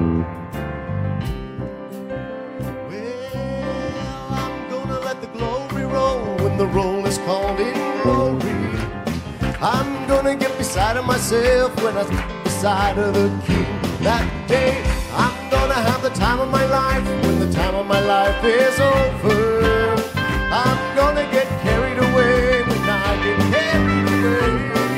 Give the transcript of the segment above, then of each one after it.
Well, I'm gonna let the glory roll when the roll is called in glory. I'm gonna get beside of myself when I get beside of the King. That day I'm gonna have the time of my life when the time of my life is over. I'm gonna get carried away when I get carried away.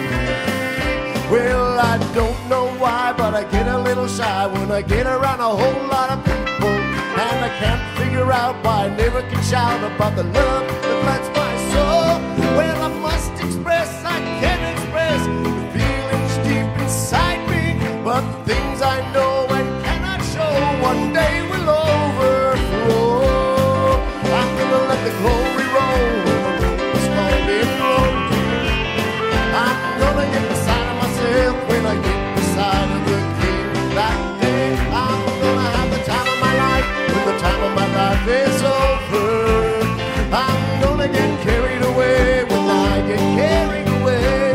Well, I don't know why, but I get a little shy when I get around a whole lot of people, and I can't figure out why I never can shout about the love that floods my soul. Well, I must express, I can't express the feelings deep inside me, but the things I know and cannot show one day will overflow. I'm gonna let the glory roll when the roll is called in glory. I'm gonna get beside of myself when I get beside of the King. That day I'm gonna have the time of my life when the time of my life is over. I'm gonna get carried away when I get carried away.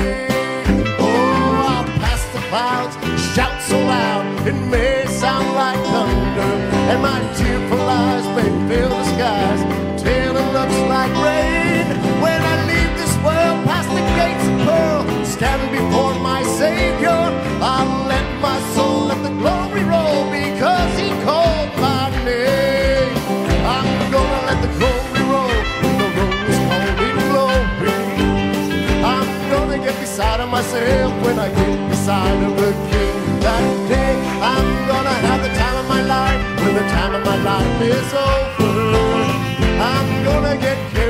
Oh, I'll pass the clouds, shout so loud it may sound like thunder, and my tearful eyes may fill the skies till it looks like rain. When I leave this world past the gates of pearl, stand before my Savior, I'll let my soul let the glory roll because He called my name. I'm gonna let the glory roll when the roll is called in glory. I'm gonna get beside of myself when I get beside of the King. That day I'm gonna have the time of my life when the time of my life is over. I'm gonna get